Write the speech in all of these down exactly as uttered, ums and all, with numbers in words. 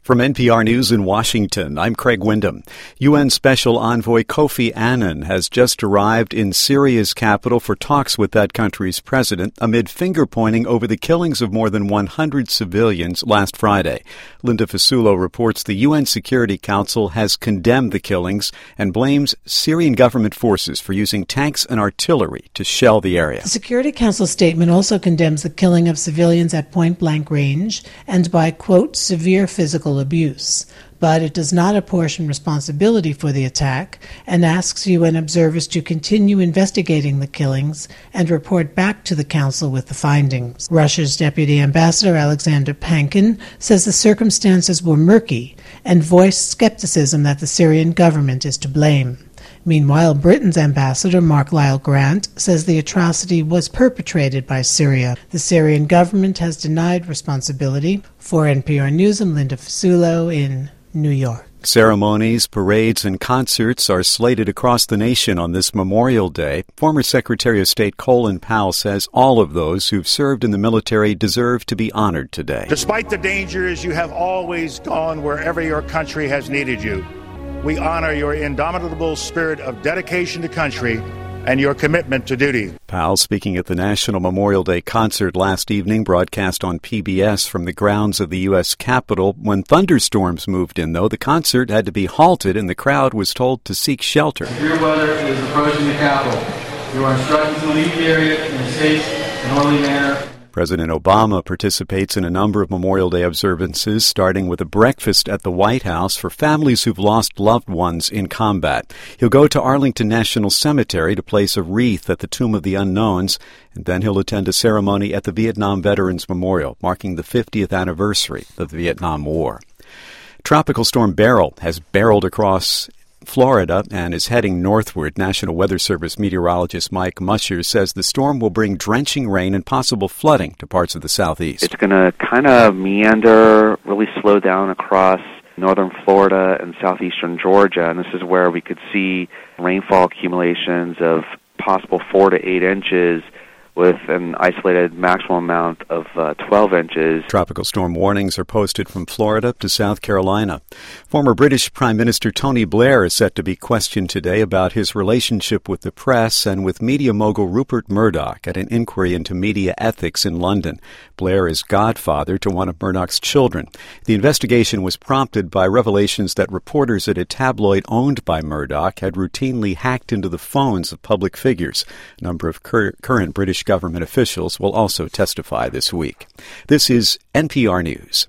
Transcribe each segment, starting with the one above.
From N P R News in Washington, I'm Craig Windham. U N Special Envoy Kofi Annan has just arrived in Syria's capital for talks with that country's president amid finger-pointing over the killings of more than one hundred civilians last Friday. Linda Fasulo reports the U N Security Council has condemned the killings and blames Syrian government forces for using tanks and artillery to shell the area. The Security Council statement also condemns the killing of civilians at point-blank range and by, quote, severe physical abuse, but it does not apportion responsibility for the attack and asks U N observers to continue investigating the killings and report back to the Council with the findings. Russia's Deputy Ambassador Alexander Pankin says the circumstances were murky and voiced skepticism that the Syrian government is to blame. Meanwhile, Britain's ambassador, Mark Lyle Grant, says the atrocity was perpetrated by Syria. The Syrian government has denied responsibility. For N P R News, I'm Linda Fasulo in New York. Ceremonies, parades, and concerts are slated across the nation on this Memorial Day. Former Secretary of State Colin Powell says all of those who've served in the military deserve to be honored today. Despite the dangers, you have always gone wherever your country has needed you. We honor your indomitable spirit of dedication to country and your commitment to duty. Powell speaking at the National Memorial Day concert last evening, broadcast on P B S from the grounds of the U S Capitol. When thunderstorms moved in, though, the concert had to be halted and the crowd was told to seek shelter. Severe weather is approaching the Capitol. You are instructed to leave the area in a safe and orderly manner. President Obama participates in a number of Memorial Day observances, starting with a breakfast at the White House for families who've lost loved ones in combat. He'll go to Arlington National Cemetery to place a wreath at the Tomb of the Unknowns, and then he'll attend a ceremony at the Vietnam Veterans Memorial, marking the fiftieth anniversary of the Vietnam War. Tropical storm Beryl has barreled across Florida and is heading northward. National Weather Service meteorologist Mike Musher says the storm will bring drenching rain and possible flooding to parts of the southeast. It's going to kind of meander, really slow down across northern Florida and southeastern Georgia, and this is where we could see rainfall accumulations of possible four to eight inches with an isolated maximum amount of uh, twelve inches. Tropical storm warnings are posted from Florida to South Carolina. Former British Prime Minister Tony Blair is set to be questioned today about his relationship with the press and with media mogul Rupert Murdoch at an inquiry into media ethics in London. Blair is godfather to one of Murdoch's children. The investigation was prompted by revelations that reporters at a tabloid owned by Murdoch had routinely hacked into the phones of public figures. A number of cur- current British government officials will also testify this week. This is N P R News.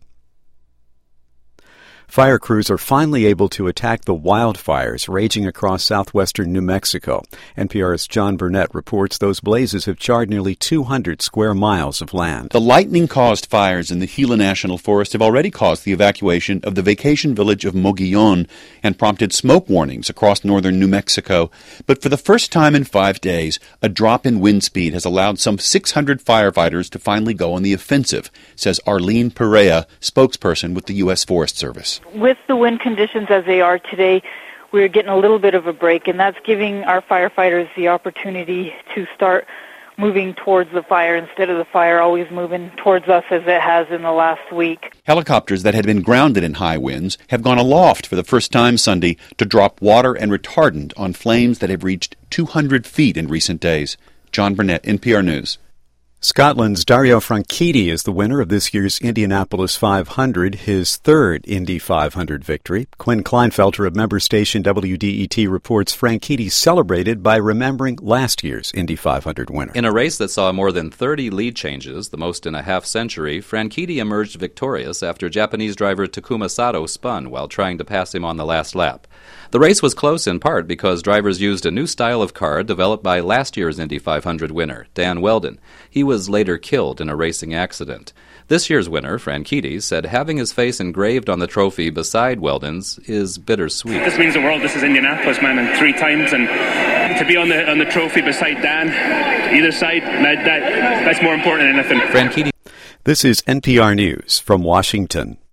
Fire crews are finally able to attack the wildfires raging across southwestern New Mexico. N P R's John Burnett reports those blazes have charred nearly two hundred square miles of land. The lightning-caused fires in the Gila National Forest have already caused the evacuation of the vacation village of Mogollon and prompted smoke warnings across northern New Mexico. But for the first time in five days, a drop in wind speed has allowed some six hundred firefighters to finally go on the offensive, says Arlene Perea, spokesperson with the U S Forest Service. With the wind conditions as they are today, we're getting a little bit of a break, and that's giving our firefighters the opportunity to start moving towards the fire instead of the fire always moving towards us as it has in the last week. Helicopters that had been grounded in high winds have gone aloft for the first time Sunday to drop water and retardant on flames that have reached two hundred feet in recent days. John Burnett, N P R News. Scotland's Dario Franchitti is the winner of this year's Indianapolis five hundred, his third Indy five hundred victory. Quinn Kleinfelter of member station W D E T reports Franchitti celebrated by remembering last year's Indy five hundred winner. In a race that saw more than thirty lead changes, the most in a half century, Franchitti emerged victorious after Japanese driver Takuma Sato spun while trying to pass him on the last lap. The race was close in part because drivers used a new style of car developed by last year's Indy five hundred winner, Dan Weldon. He was later killed in a racing accident. This year's winner, Franchitti, said having his face engraved on the trophy beside Weldon's is bittersweet. This means the world. This is Indianapolis, man, and three times, and to be on the on the trophy beside Dan, either side, that, that that's more important than anything. Franchitti. This is N P R News from Washington.